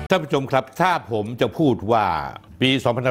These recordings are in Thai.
ท่านผู้ชมครับถ้าผมจะพูดว่าปี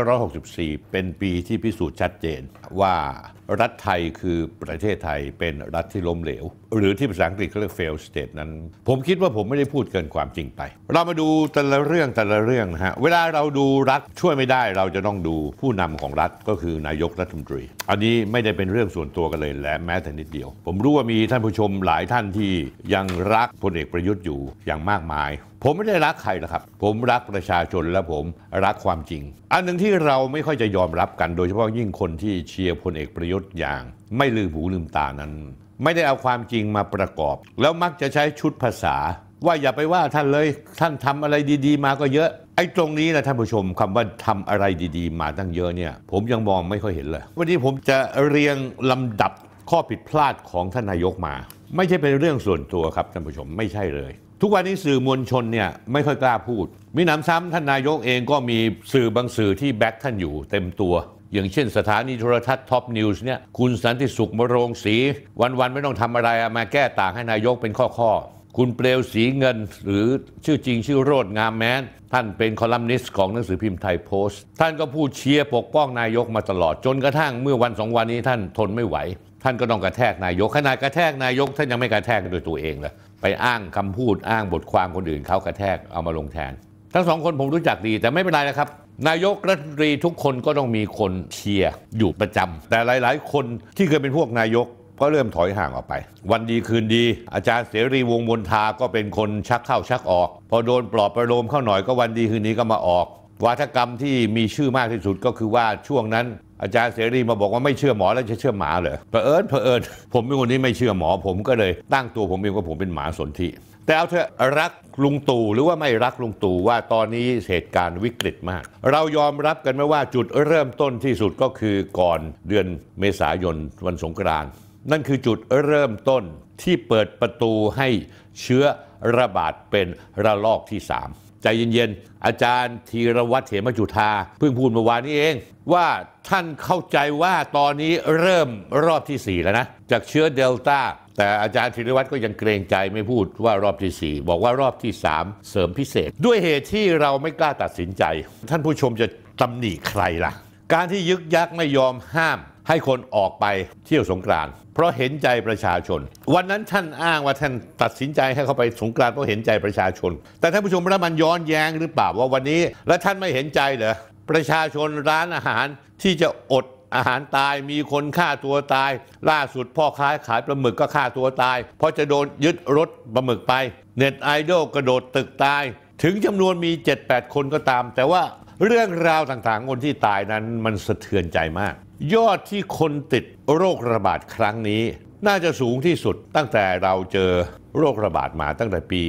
2564 เป็นปีที่พิสูจน์ชัดเจนว่ารัฐไทยคือประเทศไทยเป็นรัฐที่ล้มเหลวหรือที่ภาษาอังกฤษเขาเรียก failed state นั้นผมคิดว่าผมไม่ได้พูดเกินความจริงไปเรามาดูแต่ละเรื่องนะฮะเวลาเราดูรัฐช่วยไม่ได้เราจะต้องดูผู้นำของรัฐก็คือนายกรัฐมนตรีอันนี้ไม่ได้เป็นเรื่องส่วนตัวกันเลยและแม้แต่นิดเดียวผมรู้ว่ามีท่านผู้ชมหลายท่านที่ยังรักพลเอกประยุทธ์อยู่อย่างมากมายผมไม่ได้รักใครหรอกครับผมรักประชาชนและผมรักความจริงอันหนึ่งที่เราไม่ค่อยจะยอมรับกันโดยเฉพาะยิ่งคนที่เชียร์พลเอกประยุทธ์อย่างไม่ลืมหูลืมตานั้นไม่ได้เอาความจริงมาประกอบแล้วมักจะใช้ชุดภาษาว่าอย่าไปว่าท่านเลยท่านทำอะไรดีๆมาก็เยอะไอ้ตรงนี้นะท่านผู้ชมคำว่าทำอะไรดีๆมาตั้งเยอะเนี่ยผมยังมองไม่ค่อยเห็นเลยวันนี้ผมจะเรียงลำดับข้อผิดพลาดของท่านนายกมาไม่ใช่เป็นเรื่องส่วนตัวครับท่านผู้ชมไม่ใช่เลยทุกวันนี้สื่อมวลชนเนี่ยไม่ค่อยกล้าพูดมีหนำซ้ำท่านนายกเองก็มีสื่อบางสื่อที่แบ็คท่านอยู่เต็มตัวอย่างเช่นสถานีโทรทัศน์ท็อปนิวส์เนี่ยคุณสันติสุขมโรงศรีวันๆไม่ต้องทำอะไรมาแก้ต่างให้นายกเป็นข้อคุณเปลวศรีเงินหรือชื่อจริงชื่อโรจน์งามแม้นท่านเป็นคอลัมนิสต์ของหนังสือพิมพ์ไทยโพสต์ท่านก็พูดเชียร์ปกป้องนายกมาตลอดจนกระทั่งเมื่อวัน2 วันนี้ท่านทนไม่ไหวท่านก็ต้องกระแทกนายกขนาดกระแทกนายกท่านยังไม่กระแทกโดยตัวเองเลยไปอ้างคำพูดอ้างบทความคนอื่นเขากระแทกเอามาลงแทนทั้งสองคนผมรู้จักดีแต่ไม่เป็นไรนะครับนายกรัฐมนตรีทุกคนก็ต้องมีคนเชียร์อยู่ประจำแต่หลายๆคนที่เคยเป็นพวกนายกก็เริ่มถอยห่างออกไปวันดีคืนดีอาจารย์เสรีวงศ์มนทาก็เป็นคนชักเข้าชักออกพอโดนปลอบประโลมเข้าหน่อยก็วันดีคืนนี้ก็มาออกวาทกรรมที่มีชื่อมากที่สุดก็คือว่าช่วงนั้นอาจารย์เสรีมาบอกว่าไม่เชื่อหมอแล้วจะเชื่อหมาเหรอเผอิญผมเป็นคนที่ไม่เชื่อหมอผมก็เลยตั้งตัวผมเองว่าผมเป็นหมาสนธิแต่เอาเถอะรักลุงตู่หรือว่าไม่รักลุงตู่ว่าตอนนี้เหตุการณ์วิกฤตมากเรายอมรับกันไหมว่าจุดเริ่มต้นที่สุดก็คือก่อนเดือนเมษายนวันสงกรานต์นั่นคือจุดเริ่มต้นที่เปิดประตูให้เชื้อระบาดเป็นระลอกที่3ใจเย็นๆอาจารย์ธีรวัตรเหมจุฑาเพิ่งพูดเมื่อวานนี้เองว่าท่านเข้าใจว่าตอนนี้เริ่มรอบที่4แล้วนะจากเชื้อเดลต้าแต่อาจารย์ธีรวัตรก็ยังเกรงใจไม่พูดว่ารอบที่4บอกว่ารอบที่3เสริมพิเศษด้วยเหตุที่เราไม่กล้าตัดสินใจท่านผู้ชมจะตำหนิใครล่ะการที่ยึกยักไม่ยอมห้ามให้คนออกไปเที่ยวสงกรานต์เพราะเห็นใจประชาชนวันนั้นท่านอ้างว่าท่านตัดสินใจให้เขาไปสงกรานต์เพราะเห็นใจประชาชนแต่ท่านผู้ชมแล้วมันย้อนแย้งหรือเปล่าว่าวันนี้แล้วท่านไม่เห็นใจเหรอประชาชนร้านอาหารที่จะอดอาหารตายมีคนฆ่าตัวตายล่าสุดพ่อค้าขายปลาหมึกก็ฆ่าตัวตายเพราะจะโดนยึดรถปลาหมึกไปเน็ตไอดอลกระโดดตึกตายถึงจำนวนมี 7-8 คนก็ตามแต่ว่าเรื่องราวต่างๆคนที่ตายนั้นมันสะเทือนใจมากยอดที่คนติดโรคระบาดครั้งนี้น่าจะสูงที่สุดตั้งแต่เราเจอโรคระบาดมาตั้งแต่ปี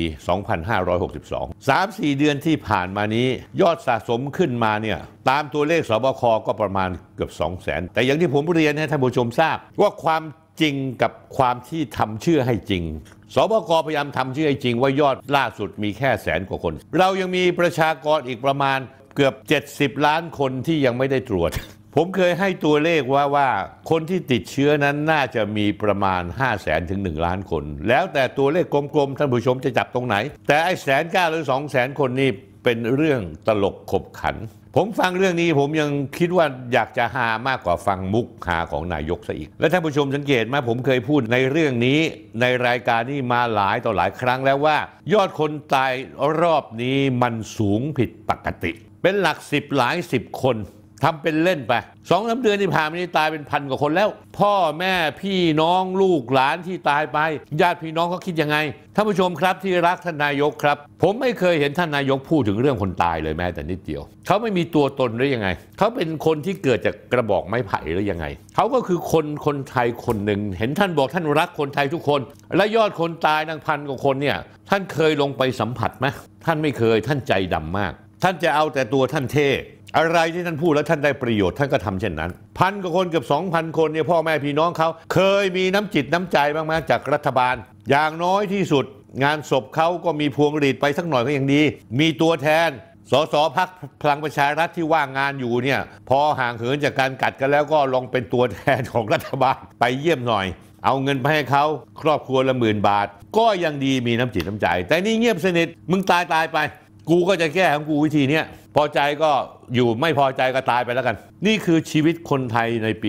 2562 3-4 เดือนที่ผ่านมานี้ยอดสะสมขึ้นมาเนี่ยตามตัวเลขสบคก็ประมาณเกือบ 200,000 แต่อย่างที่ผมเรียนให้ท่านผู้ชมทราบว่าความจริงกับความที่ทำเชื่อให้จริงสบคพยายามทำเชื่อให้จริงว่ายอดล่าสุดมีแค่100,000 กว่าคนเรายังมีประชากรอีกประมาณเกือบ70 ล้านคนที่ยังไม่ได้ตรวจผมเคยให้ตัวเลขว่าคนที่ติดเชื้อนั้นน่าจะมีประมาณ 500,000 ถึง 1 ล้านคนแล้วแต่ตัวเลขกลมๆท่านผู้ชมจะจับตรงไหนแต่ไอ้109,000 หรือ 200,000 คนนี่เป็นเรื่องตลกขบขันผมฟังเรื่องนี้ผมยังคิดว่าอยากจะหามากกว่าฟังมุกหาของนายกซะอีกและท่านผู้ชมสังเกตไหมผมเคยพูดในเรื่องนี้ในรายการนี้มาหลายต่อหลายครั้งแล้วว่ายอดคนตายรอบนี้มันสูงผิดปกติเป็นหลัก10หลาย10คนทำเป็นเล่นไป2-3 เดือนที่ผ่านมานี้ตายเป็น1,000 กว่าคนแล้วพ่อแม่พี่น้องลูกหลานที่ตายไปญาติพี่น้องเขาคิดยังไงท่านผู้ชมครับที่รักท่านนายกครับผมไม่เคยเห็นท่านนายกพูดถึงเรื่องคนตายเลยแม้แต่นิดเดียวเขาไม่มีตัวตนหรือยังไงเขาเป็นคนที่เกิดจากกระบอกไม้ไผ่หรือยังไงเขาก็คือคนไทยคนหนึ่งเห็นท่านบอกท่านรักคนไทยทุกคนและยอดคนตายตั้ง1,000 กว่าคนเนี่ยท่านเคยลงไปสัมผัสไหมท่านไม่เคยท่านใจดำมากท่านจะเอาแต่ตัวท่านเท่อะไรที่ท่านพูดแล้วท่านได้ประโยชน์ท่านก็ทำเช่นนั้น1,000 กว่าคนเกือบ 2,000 คนเนี่ยพ่อแม่พี่น้องเขาเคยมีน้ำจิตน้ำใจบ้างไหมจากรัฐบาลอย่างน้อยที่สุดงานศพเขาก็มีพวงหรีดไปสักหน่อยก็ยังดีมีตัวแทนสสพรรคพลังประชารัฐที่ว่างงานอยู่เนี่ยพอห่างเหินจากการกัดกันแล้วก็ลองเป็นตัวแทนของรัฐบาลไปเยี่ยมหน่อยเอาเงินไปให้เขาครอบครัวละ10,000 บาทก็ยังดีมีน้ำจิตน้ำใจแต่นี่เงียบสนิทมึงตายไป กกูก็จะแก้ของกูวิธีเนี้ยพอใจก็อยู่ไม่พอใจก็ตายไปแล้วกันนี่คือชีวิตคนไทยในปี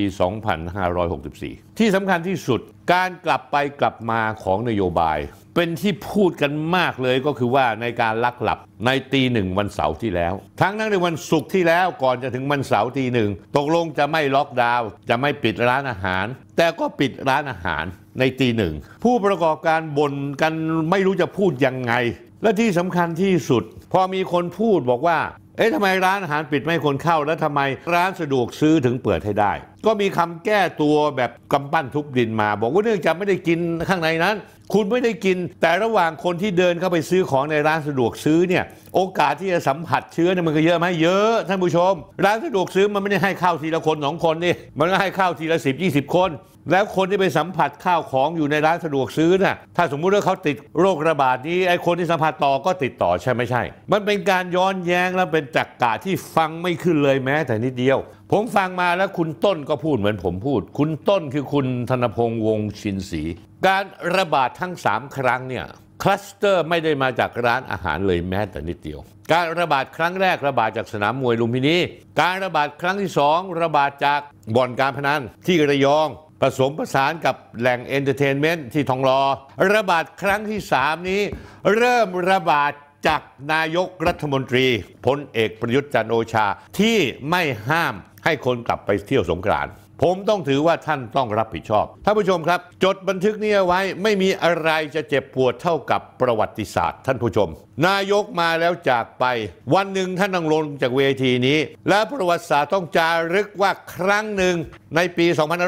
2564 ที่สำคัญที่สุดการกลับไปกลับมาของนโยบายเป็นที่พูดกันมากเลยก็คือว่าในการลักหลับในตีหนึ่งวันเสาร์ที่แล้วทั้งในวันศุกร์ที่แล้วก่อนจะถึงวันเสาร์ตีหนึ่งตกลงจะไม่ล็อกดาวน์จะไม่ปิดร้านอาหารแต่ก็ปิดร้านอาหารในตีหนึ่งผู้ประกอบการบ่นกันไม่รู้จะพูดยังไงและที่สำคัญที่สุดพอมีคนพูดบอกว่าทำไมร้านอาหารปิดไม่ให้คนเข้าแล้วทำไมร้านสะดวกซื้อถึงเปิดให้ได้ก็มีคำแก้ตัวแบบกำปั้นทุบดินมาบอกว่าเนื่องจากไม่ได้กินข้างในนั้นคุณไม่ได้กินแต่ระหว่างคนที่เดินเข้าไปซื้อของในร้านสะดวกซื้อเนี่ยโอกาสที่จะสัมผัสเชื้อเนี่ยมันก็เยอะไหมเยอะท่านผู้ชมร้านสะดวกซื้อมันไม่ได้ให้เข้าทีละคน2 คนนี่มันก็ให้เข้าทีละ10-20 คนแล้วคนที่ไปสัมผัสข้าวของอยู่ในร้านสะดวกซื้อน่ะถ้าสมมุติว่าเขาติดโรคระบาดนี้ไอ้คนที่สัมผัสต่อก็ติดต่อใช่ไม่ใช่มันเป็นการย้อนแย้งและเป็นจักกะที่ฟังไม่ขึ้นเลยแม้แต่นิดเดียวผมฟังมาแล้วคุณต้นก็พูดเหมือนผมพูดคุณต้นคือคุณธนพงษ์วงศ์ชินศรีการระบาดทั้ง3 ครั้งเนี่ยคลัสเตอร์ไม่ได้มาจากร้านอาหารเลยแม้แต่นิดเดียวการระบาดครั้งแรกระบาดจากสนามมวยลุมพินีการระบาดครั้งที่2ระบาดจากบ่อนการพนันที่ระยองผสมผสานกับแหล่งเอนเตอร์เทนเมนต์ที่ทองหล่อระบาดครั้งที่3นี้เริ่มระบาดจากนายกรัฐมนตรีพลเอกประยุทธ์จันทร์โอชาที่ไม่ห้ามให้คนกลับไปเที่ยวสงกรานต์ผมต้องถือว่าท่านต้องรับผิดชอบท่านผู้ชมครับจดบันทึกนี้เอาไว้ไม่มีอะไรจะเจ็บปวดเท่ากับประวัติศาสตร์ท่านผู้ชมนายกมาแล้วจากไปวันหนึ่งท่านต้องลงจากเวทีนี้และประวัติศาสตร์ต้องจารึกว่าครั้งหนึ่งในปี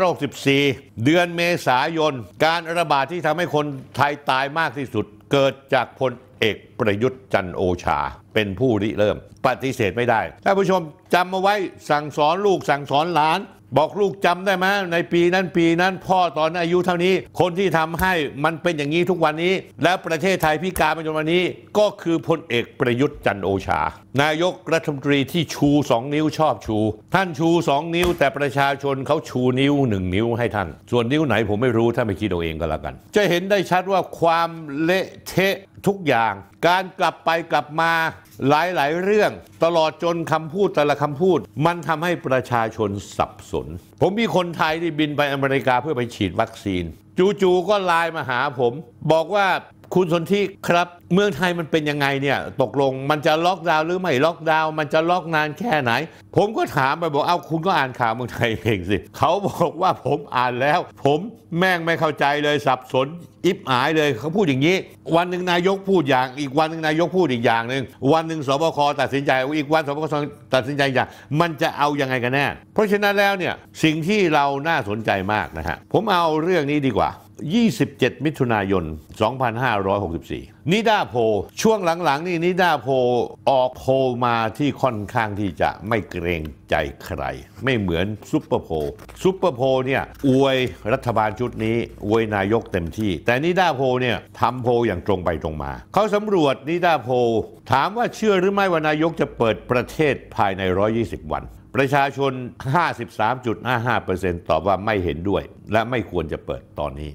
2564 เดือนเมษายนการระบาดที่ทำให้คนไทยตายมากที่สุดเกิดจากพลเอกประยุทธ์จันทร์โอชาเป็นผู้ริเริ่มปฏิเสธไม่ได้ท่านผู้ชมจำเอาไว้สั่งสอนลูกสั่งสอนหลานบอกลูกจำได้ไหมในปีนั้นพ่อตอนอายุเท่านี้คนที่ทำให้มันเป็นอย่างนี้ทุกวันนี้และประเทศไทยพิการมาจนวันนี้ก็คือพลเอกประยุทธ์จันทร์โอชานายกรัฐมนตรีที่ชู2 นิ้วชอบชูท่านชู2 นิ้วแต่ประชาชนเขาชูนิ้ว1 นิ้วให้ท่านส่วนนิ้วไหนผมไม่รู้ถ้าไม่คิดเอาเองก็แล้วกันจะเห็นได้ชัดว่าความเละเทะทุกอย่างการกลับไปกลับมาหลายเรื่องตลอดจนคำพูดแต่ละคำพูดมันทำให้ประชาชนสับสนผมมีคนไทยที่บินไปอเมริกาเพื่อไปฉีดวัคซีนจู่ๆก็ไลน์มาหาผมบอกว่าคุณสนธิครับเมืองไทยมันเป็นยังไงเนี่ยตกลงมันจะล็อกดาวน์หรือไม่ล็อกดาวน์มันจะล็อกนานแค่ไหนผมก็ถามไปบอกคุณก็อ่านข่าวเมืองไทยเองสิเขาบอกว่าผมอ่านแล้วผมแม่งไม่เข้าใจเลยสับสนอิบอายเลยเขาพูดอย่างนี้วันหนึ่งนายกพูดอย่างอีกวันหนึ่งนายกพูดอีกอย่างหนึ่งวันหนึ่งสบคตัดสินใจอีกวันสบคตัดสินใจอย่างมันจะเอายังไงกันแน่เพราะฉะนั้นแล้วเนี่ยสิ่งที่เราน่าสนใจมากนะฮะผมเอาเรื่องนี้ดีกว่า27 มิถุนายน 2564 นิดาโพช่วงหลังๆนี่นิดาโพออกโพมาที่ค่อนข้างที่จะไม่เกรงใจใครไม่เหมือนซุปเปอร์โพเนี่ยอวยรัฐบาลชุดนี้อวยนายกเต็มที่แต่นิดาโพเนี่ยทำโพอย่างตรงไปตรงมาเขาสำรวจนิดาโพถามว่าเชื่อหรือไม่ว่านายกจะเปิดประเทศภายใน120 วันประชาชน 53.55% ตอบว่าไม่เห็นด้วยและไม่ควรจะเปิดตอนนี้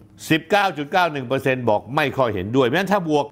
19.91% บอกไม่ค่อยเห็นด้วยเพราะฉะนั้นถ้าบวก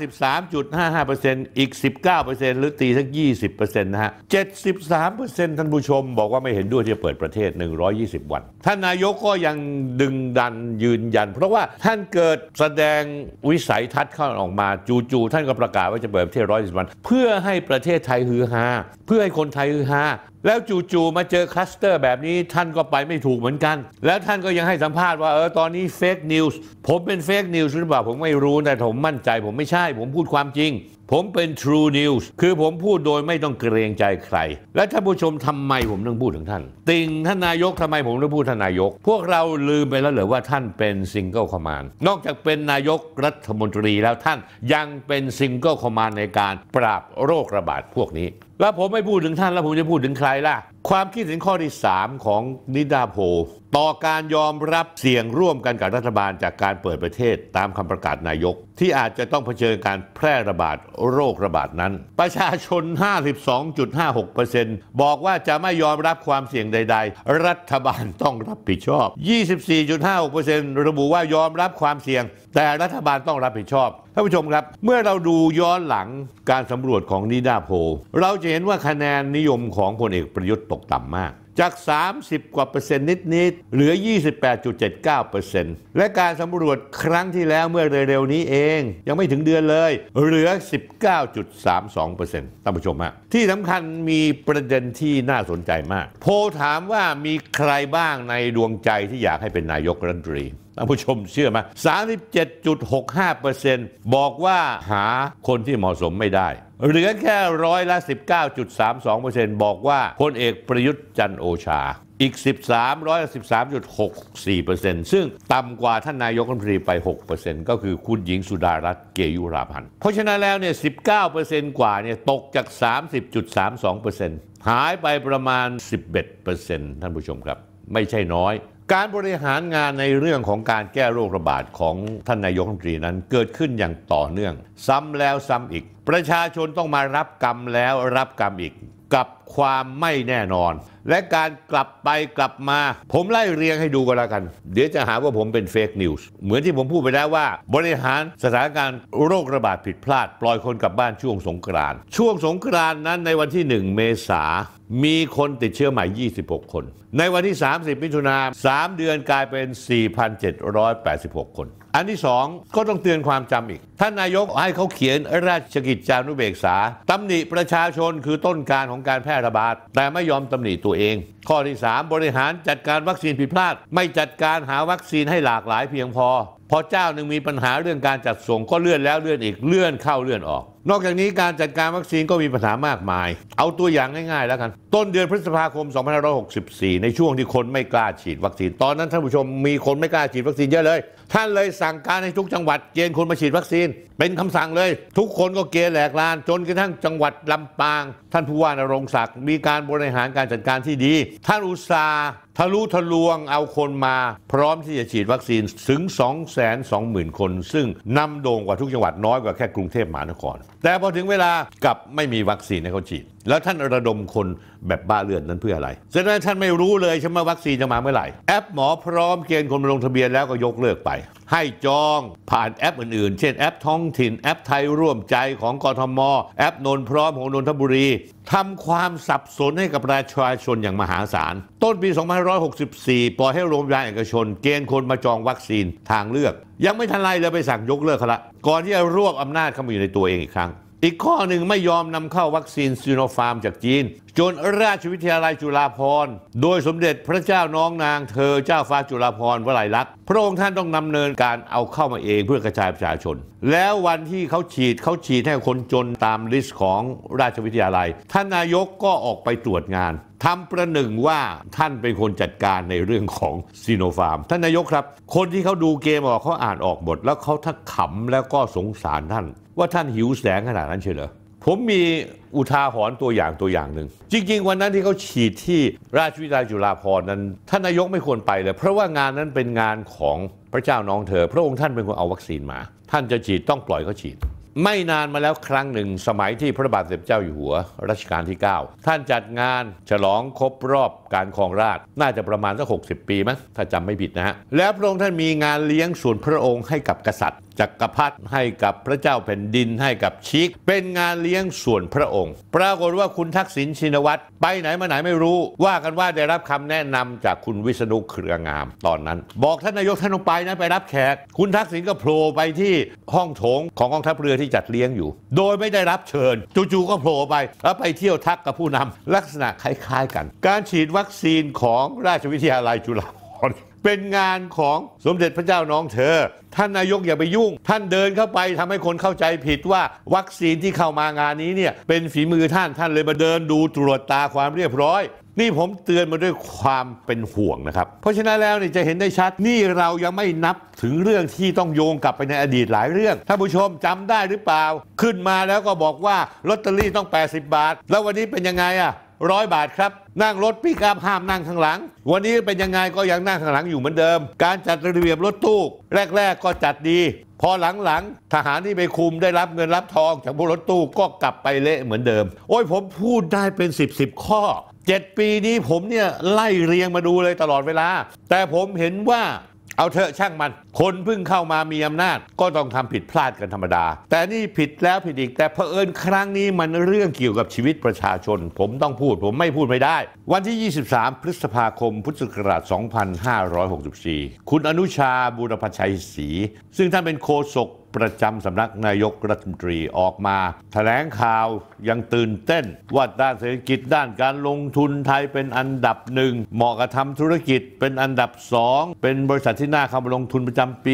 53.55% อีก 19% หรือตีสัก 20% นะฮะ 73% ท่านผู้ชมบอกว่าไม่เห็นด้วยที่จะเปิดประเทศ120 วันท่านนายกก็ยังดึงดันยืนยันเพราะว่าท่านเกิดแสดงวิสัยทัศน์เข้าออกมาจู่ๆท่านก็ประกาศว่าจะเปิดประเทศ120 วันเพื่อให้ประเทศไทยฮือฮาเพื่อให้คนไทยฮือฮาแล้วจู่ๆมาเจอคลัสเตอร์แบบนี้ท่านก็ไปไม่ถูกเหมือนกันแล้วท่านก็ยังให้สัมภาษณ์ว่าตอนนี้เฟกนิวส์ผมเป็นเฟกนิวส์หรือเปล่าผมไม่รู้แต่ผมมั่นใจผมไม่ใช่ผมพูดความจริงผมเป็น True News คือผมพูดโดยไม่ต้องเกรงใจใครและท่านผู้ชมทำไมผมต้องพูดถึงท่านติ่งท่านนายกทำไมผมต้องพูดท่านนายกพวกเราลืมไปแล้วเหรอว่าท่านเป็น Single Command นอกจากเป็นนายกรัฐมนตรีแล้วท่านยังเป็น Single Command ในการปราบโรคระบาดพวกนี้แล้วผมไม่พูดถึงท่านแล้วผมจะพูดถึงใครล่ะความคิดเห็นข้อที่3ของนิดาโพต่อการยอมรับเสี่ยงร่วมกันกับรัฐบาลจากการเปิดประเทศตามคำประกาศนายกที่อาจจะต้องเผชิญการแพร่ระบาดโรคระบาดนั้นประชาชน 52.56% บอกว่าจะไม่ยอมรับความเสี่ยงใดๆรัฐบาลต้องรับผิดชอบ 24.56% ระบุว่ายอมรับความเสี่ยงแต่รัฐบาลต้องรับผิดชอบท่านผู้ชมครับเมื่อเราดูย้อนหลังการสำรวจของนิดาโพลเราจะเห็นว่าคะแนนนิยมของพลเอกประยุทธ์ตกต่ำมากจาก30กว่าเปอร์เซ็นต์นิดๆเหลือ 28.79% และการสำรวจครั้งที่แล้วเมื่อเร็วๆนี้เองยังไม่ถึงเดือนเลยเหลือ 19.32% ท่านผู้ชมฮะที่สำคัญมีประเด็นที่น่าสนใจมากโพลถามว่ามีใครบ้างในดวงใจที่อยากให้เป็นนายกรัฐมนตรีท่านผู้ชมเชื่อไหม 37.65% บอกว่าหาคนที่เหมาะสมไม่ได้เหลือแค่19.32% บอกว่าพลเอกประยุทธ์จันทร์โอชาอีก13.64% ซึ่งต่ำกว่าท่านนายกรัฐมนตรีไป 6% ก็คือคุณหญิงสุดารัตน์เกยุราพันธ์เพราะฉะนั้นแล้วเนี่ย 19% กว่าเนี่ยตกจาก 30.32% หายไปประมาณ 11% ท่านผู้ชมครับไม่ใช่น้อยการบริหารงานในเรื่องของการแก้โรคระบาดของท่านนายกรัฐมนตรีนั้นเกิดขึ้นอย่างต่อเนื่องซ้ำแล้วซ้ำอีกประชาชนต้องมารับกรรมแล้วรับกรรมอีกกับความไม่แน่นอนและการกลับไปกลับมาผมไล่เรียงให้ดูกันแล้วกันเดี๋ยวจะหาว่าผมเป็นเฟกนิวส์เหมือนที่ผมพูดไปแล้วว่าบริหารสถานการณ์โรคระบาดผิดพลาดปล่อยคนกลับบ้านช่วงสงกรานต์ช่วงสงกรานต์นั้นในวันที่1 เมษายนมีคนติดเชื้อใหม่26 คนในวันที่30 มิถุนายน3 เดือนกลายเป็น 4,786 คนอันที่2ก็ต้องเตือนความจำอีกท่านนายกให้เขาเขียนราชกิจจานุเบกษาตำหนิประชาชนคือต้นการของการแพร่ระบาดแต่ไม่ยอมตำหนิตัวเองข้อที่3บริหารจัดการวัคซีนผิดพลาดไม่จัดการหาวัคซีนให้หลากหลายเพียงพอเจ้าหนึ่งมีปัญหาเรื่องการจัดส่งก็เลื่อนแล้วเลื่อนอีกเลื่อนเข้าเลื่อนออกนอกจากนี้การจัดการวัคซีนก็มีปัญหามากมายเอาตัวอย่างง่ายๆแล้วกันต้นเดือนพฤษภาคม 2564 ในช่วงที่คนไม่กล้าฉีดวัคซีนตอนนั้นท่านผู้ชมมีคนไม่กล้าฉีดวัคซีนเยอะเลยท่านเลยสั่งการให้ทุกจังหวัดเกณฑ์คนมาฉีดวัคซีนเป็นคำสั่งเลยทุกคนก็เกณฑ์แหลกลานจนกระทั่งจังหวัดลำปางท่านผู้ว่านรงค์ศักดิ์มีการบริหารการจัดการที่ดีท่านอุตสาห์ทะลุทะลวงเอาคนมาพร้อมที่จะฉีดวัคซีนถึง 220,000 คนซึ่งนำโด่งกว่าทุกจังหวัดน้อยกว่าแค่กรุงเทพมหานครแต่พอถึงเวลากลับไม่มีวัคซีนให้เขาฉีดแล้วท่านระดมคนแบบบ้าเลือดนั้นเพื่ออะไรแสดงท่านไม่รู้เลยใช่ไหมวัคซีนจะมาเมื่อไหร่แอปหมอพร้อมเกณฑ์คนมาลงทะเบียนแล้วก็ยกเลิกไปให้จองผ่านแอปอื่นๆเช่นแอปท้องถิ่นแอปไทยร่วมใจของกทมแอปนนพร้อมของนนทบุรีทำความสับสนให้กับประชาชนอย่างมหาศาลต้นปี 2564 ปล่อยให้โรงพยาบาลเอกชนเกณฑ์คนมาจองวัคซีนทางเลือกยังไม่ทันไรเลยไปสั่งยกเลิกเขาละก่อนที่จะรวบอำนาจเข้ามาอยู่ในตัวเองอีกครั้งอีกข้อหนึ่งไม่ยอมนำเข้าวัคซีนซีโนฟาร์มจากจีนจนราชวิทยาลัยจุฬาภรณ์โดยสมเด็จพระเจ้าน้องนางเธอเจ้าฟ้าจุฬาภรณ์วลัยลักษณ์พระองค์ท่านต้องดำเนินการเอาเข้ามาเองเพื่อกระจายประชาชนแล้ววันที่เขาฉีดให้คนจนตามลิสต์ของราชวิทยาลัยท่านนายกก็ออกไปตรวจงานทำประหนึ่งว่าท่านเป็นคนจัดการในเรื่องของซีโนฟาร์มท่านนายกครับคนที่เขาดูเกมออกเขาอ่านออกหมดแล้วเขาทักขำแล้วก็สงสารท่านว่าท่านหิวแสงขนาดนั้นเชียวเหรอผมมีอุทาหรณ์ตัวอย่างหนึ่งจริงๆวันนั้นที่เขาฉีดที่ราชวิทยาลัยจุฬาภรณ์นั้นท่านนายกไม่ควรไปเลยเพราะว่างานนั้นเป็นงานของพระเจ้าน้องเธอพระองค์ท่านเป็นคนเอาวัคซีนมาท่านจะฉีดต้องปล่อยเขาฉีดไม่นานมาแล้วครั้งหนึ่งสมัยที่พระบาทสมเด็จเจ้าอยู่หัวรัชกาลที่ 9ท่านจัดงานฉลองครบรอบการครองราชย์น่าจะประมาณสัก60 ปีมั้งถ้าจำไม่ผิดนะฮะแล้วพระองค์ท่านมีงานเลี้ยงส่วนพระองค์ให้กับกษัตริย์จักรพรรดิให้กับพระเจ้าแผ่นดินให้กับชิกเป็นงานเลี้ยงส่วนพระองค์ปรากฏว่าคุณทักษิณชินวัตรไปไหนมาไหนไม่รู้ว่ากันว่าได้รับคำแนะนำจากคุณวิษณุเครืองามตอนนั้นบอกท่านนายกท่านต้องไปนะไปรับแขกคุณทักษิณก็โผล่ไปที่ห้องโถงของกองทัพเรือที่จัดเลี้ยงอยู่โดยไม่ได้รับเชิญจู่ๆก็โผล่ไปแล้วไปเที่ยวทักกับผู้นำลักษณะคล้ายๆกันการฉีดวัคซีนของราชวิทยาลัยจุฬาภรณ์เป็นงานของสมเด็จพระเจ้าน้องเธอท่านนายกอย่าไปยุ่งท่านเดินเข้าไปทำให้คนเข้าใจผิดว่าวัคซีนที่เข้ามางานนี้เนี่ยเป็นฝีมือท่านเลยมาเดินดูตรวจตาความเรียบร้อยนี่ผมเตือนมาด้วยความเป็นห่วงนะครับเพราะฉะนั้นแล้วนี่จะเห็นได้ชัดนี่เรายังไม่นับถึงเรื่องที่ต้องโยงกลับไปในอดีตหลายเรื่องท่านผู้ชมจำได้หรือเปล่าขึ้นมาแล้วก็บอกว่าลอตเตอรี่ต้อง80 บาทแล้ววันนี้เป็นยังไง100 บาทครับนั่งรถปิกอัพห้ามนั่งข้างหลังวันนี้เป็นยังไงก็ยังนั่งข้างหลังอยู่เหมือนเดิมการจัดระเบียบรถตู้แรกๆก็จัดดีพอหลังๆทหารที่ไปคุมได้รับเงินรับทองจากพวกรถตู้ก็กลับไปเละเหมือนเดิมโอ้ยผมพูดได้เป็น10ข้อ7 ปีนี้ผมเนี่ยไล่เรียงมาดูเลยตลอดเวลาแต่ผมเห็นว่าเอาเถอะช่างมันคนเพิ่งเข้ามามีอำนาจก็ต้องทำผิดพลาดกันธรรมดาแต่นี่ผิดแล้วผิดอีกแต่เผอิญครั้งนี้มันเรื่องเกี่ยวกับชีวิตประชาชนผมต้องพูดผมไม่พูดไม่ได้วันที่23พฤษภาคมพุทธศักราช2564คุณอนุชาบูรพชัยศรีซึ่งท่านเป็นโฆษกประจำสำนักนายกรัฐมนตรีออกมาแถลงข่าวยังตื่นเต้นว่าด้านเศรษฐกิจด้านการลงทุนไทยเป็นอันดับหนึ่งเหมาะกับทำธุรกิจเป็นอันดับ2เป็นบริษัทที่น่าเข้ามาลงทุนประจำปี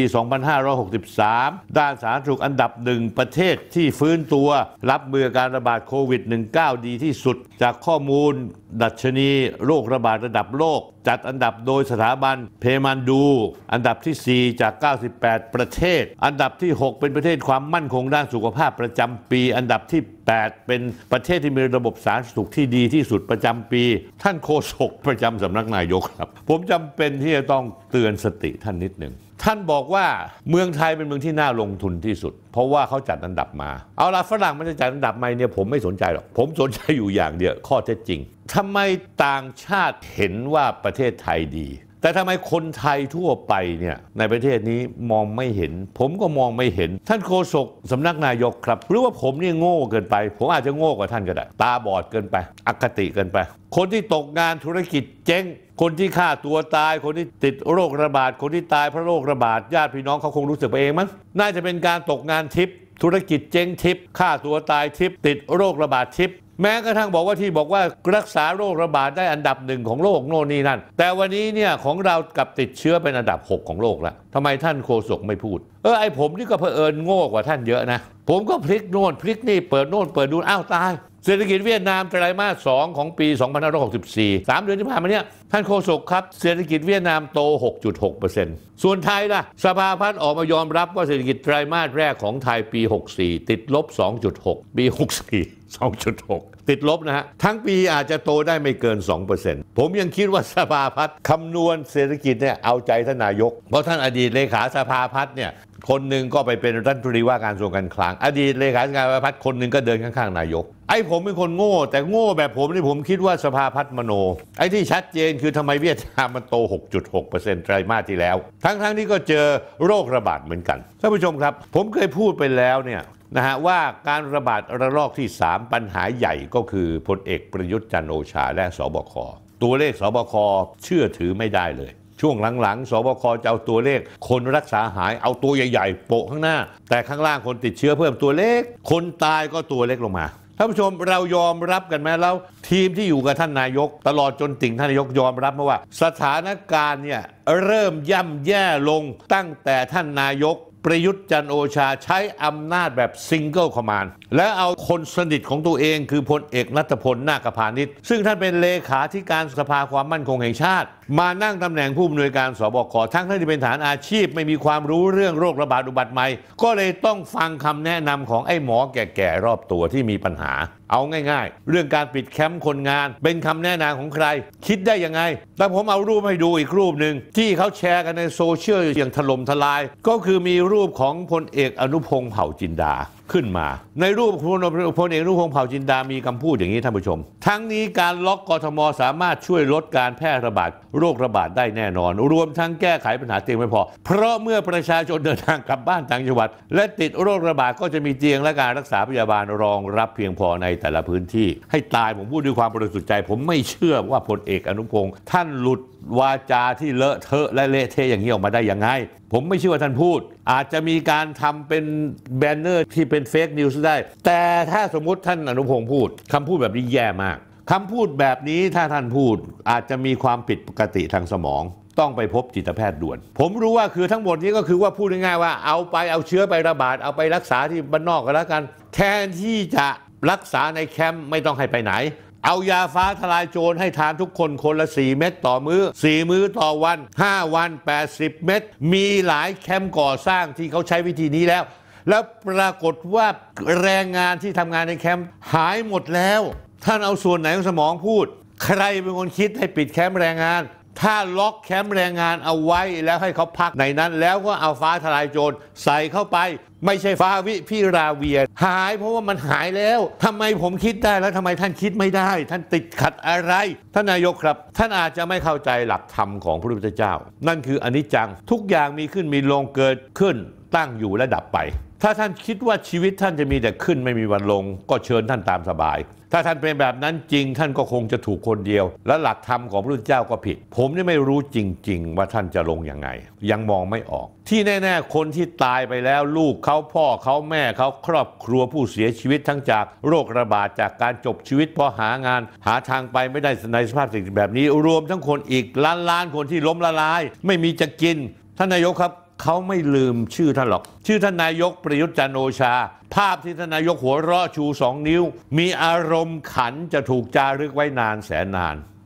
2563 ด้านสาธารณสุขอันดับ1ประเทศที่ฟื้นตัวรับมือการระบาดโควิด -19 ดีที่สุดจากข้อมูลดัชนีโรคระบาดระดับโลกจัดอันดับโดยสถาบันเพมันดูอันดับที่4จาก98ประเทศอันดับที่6เป็นประเทศความมั่นคงด้านสุขภาพประจำปีอันดับที่8เป็นประเทศที่มีระบบสาธารณสุขที่ดีที่สุดประจำปีท่านโฆษกประจำสำนักนายกครับผมจำเป็นที่จะต้องเตือนสติท่านนิดหนึ่งท่านบอกว่าเมืองไทยเป็นเมืองที่น่าลงทุนที่สุดเพราะว่าเขาจัดอันดับมาเอาล่ะฝรั่งมันจะจัดอันดับไหมเนี่ยผมไม่สนใจหรอกผมสนใจอยู่อย่างเดียวข้อเท็จจริงทำไมต่างชาติเห็นว่าประเทศไทยดีแต่ทำไมคนไทยทั่วไปเนี่ยในประเทศนี้มองไม่เห็นผมก็มองไม่เห็นท่านโฆษกสำนักนายกครับหรือว่าผมนี่โง่เกินไปผมอาจจะโง่กว่าท่านก็ได้ตาบอดเกินไปอคติเกินไปคนที่ตกงานธุรกิจเจ๊งคนที่ฆ่าตัวตายคนที่ติดโรคระบาดคนที่ตายเพราะโรคระบาดญาติพี่น้องเขาคงรู้สึกไปเองมั้งน่าจะเป็นการตกงานทิพย์ธุรกิจเจ๊งทิพย์ฆ่าตัวตายทิพย์ติดโรคระบาดทิพย์แม้กระทั่งบอกว่ารักษาโรคระบาดได้อันดับ1ของโลกโน่นนี่นั่นแต่วันนี้เนี่ยของเรากับติดเชื้อเป็นอันดับ6ของโลกแล้วทำไมท่านโฆษกไม่พูดไอผมนี่ก็เผอิญโง่กว่าท่านเยอะนะผมก็พลิกโน่นพลิกนี่เปิดโน่นเปิดดูอ้าวตายเศรษฐกิจเวียดนามไตรมาส2ของปี 2564 3 เดือนที่ผ่านมาเนี่ยท่านโฆษกครับเศรษฐกิจเวียดนามโต 6.6% ส่วนไทยล่ะสภาพัฒน์ออกมายอมรับว่าเศรษฐกิจไตรมาสแรกของไทยปี 64 ติดลบ 2.6 ปี 64 2.6 ติดลบนะฮะทั้งปีอาจจะโตได้ไม่เกิน 2% ผมยังคิดว่าสภาพัฒน์คำนวณเศรษฐกิจเนี่ยเอาใจท่านนายกเพราะท่านอดีตเลขาสภาพัฒน์เนี่ยคนหนึ่งก็ไปเป็นรัฐมนตรีว่าการกระทรวงการคลังอดีตเลขาธิการสภาพัฒน์คนหนึ่งก็เดินข้างๆนายกไอ้ผมเป็นคนโง่แต่โง่แบบผมนี่ผมคิดว่าสภาพัฒน์มโนไอ้ที่ชัดเจนคือทำไมเวียดนามมันโต 6.6% ไตรมาสที่แล้วทั้งที่ก็เจอโรคระบาดเหมือนกันท่านผู้ชมครับผมเคยพูดไปแล้วเนี่ยนะฮะว่าการระบาดระลอกที่3ปัญหาใหญ่ก็คือพลเอกประยุทธ์จันทร์โอชาและสบคตัวเลขสบคเชื่อถือไม่ได้เลยช่วงหลังๆสบคจะเอาตัวเลขคนรักษาหายเอาตัวใหญ่ๆโปะข้างหน้าแต่ข้างล่างคนติดเชื้อเพิ่มตัวเล็กคนตายก็ตัวเล็กลงมาท่านผู้ชมเรายอมรับกันไหมแล้วทีมที่อยู่กับท่านนายกตลอดจนติ่งท่านนายกยอมรับว่าสถานการณ์เนี่ยเริ่มย่ำแย่ลงตั้งแต่ท่านนายกประยุทธ์จันทร์โอชาใช้อำนาจแบบซิงเกิลคอมมานด์และเอาคนสนิทของตัวเองคือพลเอกณัฐพลนาคพานิชซึ่งท่านเป็นเลขาธิการสภาความมั่นคงแห่งชาติมานั่งตำแหน่งผู้อำนวยการสบคทั้งที่เป็นฐานอาชีพไม่มีความรู้เรื่องโรคระบาดอุบัติใหม่ก็เลยต้องฟังคำแนะนำของไอ้หมอแก่ๆรอบตัวที่มีปัญหาเอาง่ายๆเรื่องการปิดแคมป์คนงานเป็นคำแนะนำของใครคิดได้ยังไงแต่ผมเอารูปให้ดูอีกรูปหนึ่งที่เขาแชร์กันในโซเชียลอย่างถล่มทลายก็คือมีรูปของพลเอกอนุพงษ์เผ่าจินดาขึ้นมาในรูปพลเอกอนุพงษ์เผ่าจินดามีคำพูดอย่างนี้ท่านผู้ชมทั้งนี้การล็อกกทมสามารถช่วยลดการแพร่ระบาดโรคระบาดได้แน่นอนรวมทั้งแก้ไขปัญหาเตียงไม่พอเพราะเมื่อประชาชนเดินทางกลับบ้านต่างจังหวัดและติดโรคระบาดก็จะมีเตียงและการรักษาพยาบาลรองรับเพียงพอในแต่ละพื้นที่ให้ตายผมพูดด้วยความบริสุทธิ์ใจผมไม่เชื่อว่าพลเอกอนุพงษ์ท่านหลุดวาจาที่เลอะเทอะและเละเทะอย่างนี้ออกมาได้ยังไงผมไม่เชื่อว่าท่านพูดอาจจะมีการทำเป็นแบนเนอร์ที่เป็นเฟกนิวส์ได้แต่ถ้าสมมุติท่านอนุพงษ์พูดคำพูดแบบนี้แย่มากคำพูดแบบนี้ถ้าท่านพูดอาจจะมีความผิดปกติทางสมองต้องไปพบจิตแพทย์ด่วนผมรู้ว่าคือทั้งหมดนี้ก็คือว่าพูดง่ายๆว่าเอาเชื้อไประบาดเอาไปรักษาที่บ้านนอกก็แล้วกันแทนที่จะรักษาในแคมป์ไม่ต้องให้ไปไหนเอายาฟ้าทลายโจรให้ทานทุกคนคนละ4เม็ดต่อมื้อ4มื้อต่อวัน5วัน80เม็ดมีหลายแคมป์ก่อสร้างที่เขาใช้วิธีนี้แล้วปรากฏว่าแรงงานที่ทำงานในแคมป์หายหมดแล้วท่านเอาส่วนไหนของสมองพูดใครเป็นคนคิดให้ปิดแคมป์แรงงานถ้าล็อกแคมป์แรงงานเอาไว้แล้วให้เขาพักในนั้นแล้วก็เอาฟ้าทลายโจรใส่เข้าไปไม่ใช่ฟาวิพิราเวียหายเพราะว่ามันหายแล้วทำไมผมคิดได้แล้วทำไมท่านคิดไม่ได้ท่านติดขัดอะไรท่านนายกครับท่านอาจจะไม่เข้าใจหลักธรรมของพระพุทธเจ้านั่นคืออนิจจังทุกอย่างมีขึ้นมีลงเกิดขึ้นตั้งอยู่และดับไปถ้าท่านคิดว่าชีวิตท่านจะมีแต่ขึ้นไม่มีวันลงก็เชิญท่านตามสบายถ้าท่านเป็นแบบนั้นจริงท่านก็คงจะถูกคนเดียวและหลักธรรมของพระพุทธเจ้าก็ผิดผมนี่ไม่รู้จริงๆว่าท่านจะลงยังไงยังมองไม่ออกที่แน่ๆคนที่ตายไปแล้วลูกเขาพ่อเขาแม่เขาครอบครัวผู้เสียชีวิตทั้งจากโรคระบาดจากการจบชีวิตเพราะหางานหาทางไปไม่ได้ในสภาพเศรษฐกิจแบบนี้รวมทั้งคนอีกล้านคนที่ล้มละลายไม่มีจะกินท่านนายกครับเขาไม่ลืมชื่อท่านหรอกชื่อท่านนายกประยุทธ์จันทร์โอชาภาพที่ท่านนายกหัวเราะชู2 นิ้วมีอารมณ์ขันจะถูกจารึกไว้นานแสนนาน